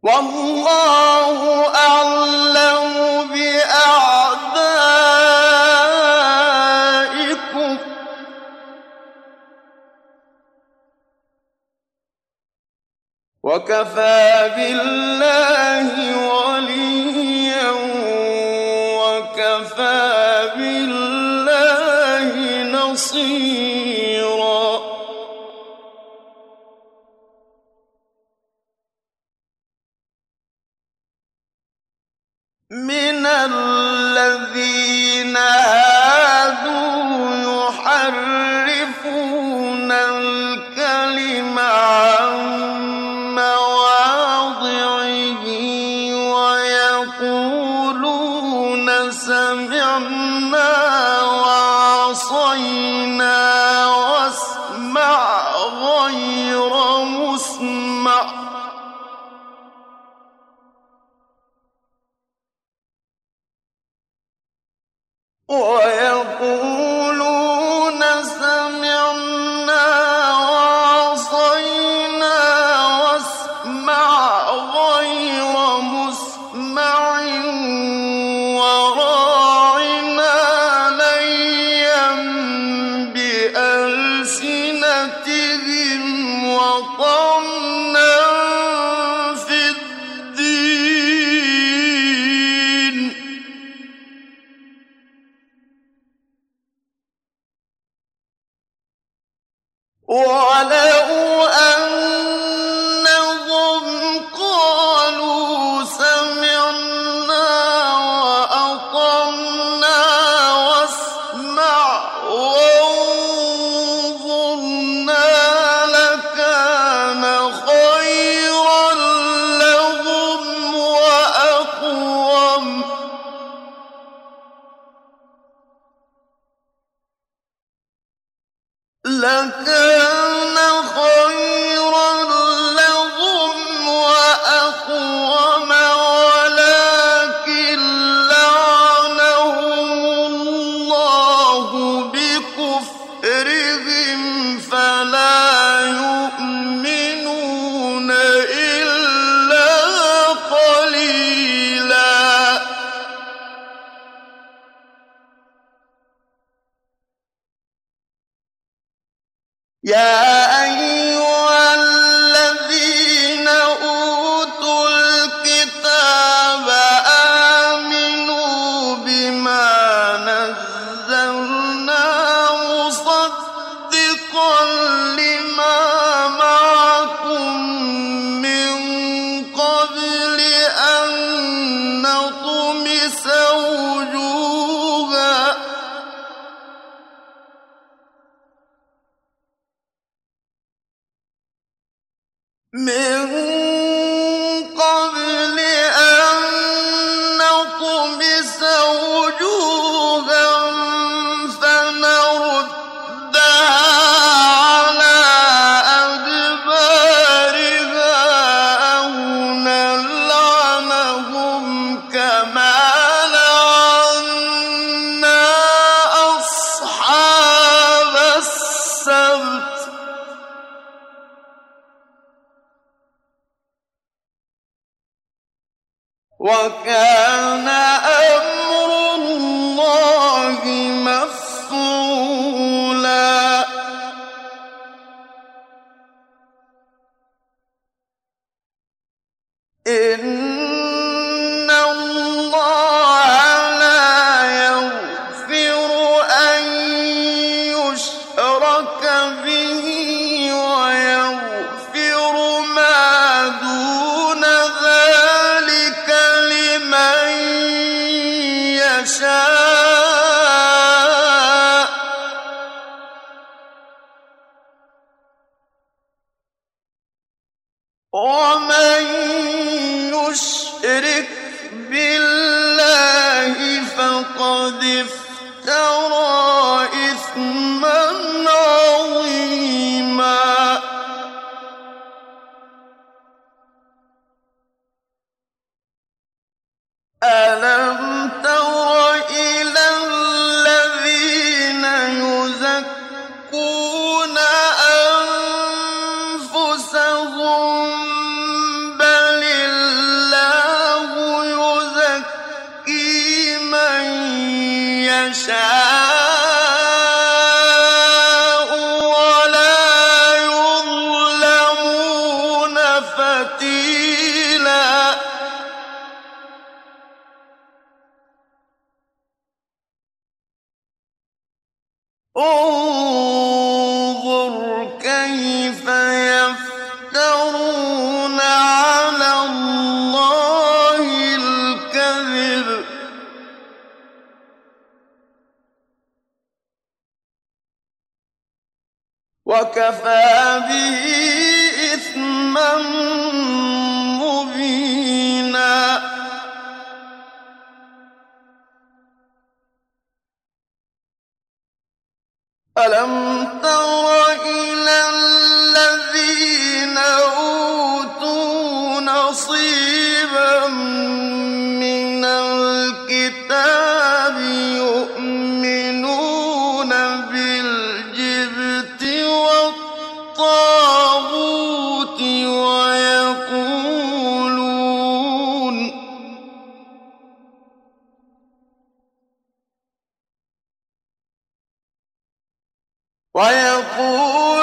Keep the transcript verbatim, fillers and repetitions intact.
والله أعلم بأعدائكم وكفى بالله وليا وكفى بالله نصيرا. من الذين هادوا يحرفون الكلم عن مواضعه ويقولون سمعنا وعصينا واسمع غير مسمع ويقولون سمعنا وعصينا واسمع غير مسمع وراعنا ليا بألسنتهم وطعنا في الدين ولو أنهم قالوا سمعنا وأطعنا واسمع وانظرنا لكان خيرا لهم وأقوم لكان خيرا لهم وأقوم ولكن لعنهم الله بكفرهم فلا يؤمنون إلا قليلا. يا أيها الذين أوتوا الكتاب آمنوا بما نزلنا مصدقا لما معكم من قبل أن نطمس وجوها من قبل أن نطمس وجوها فنردها على أدبارها أو نلعنهم كما لعنا أصحاب السبت وكان أمر الله مفعولا. إن الله لا يغفر أن يشرك به ويغفر ما دون ذلك لمن يشاء ومن يشرك بالله فقد افترى إثما عظيما. ألم تر إلى الذين يزكون أنفسهم بل فتيلا انظر كيف يفترون على الله الكذب وكفى به إثما مبينا ألم تر إلى الذين أوتوا نصيبا من الكتاب يؤمنون بالجبت والطاغوت ويقولون ويقولون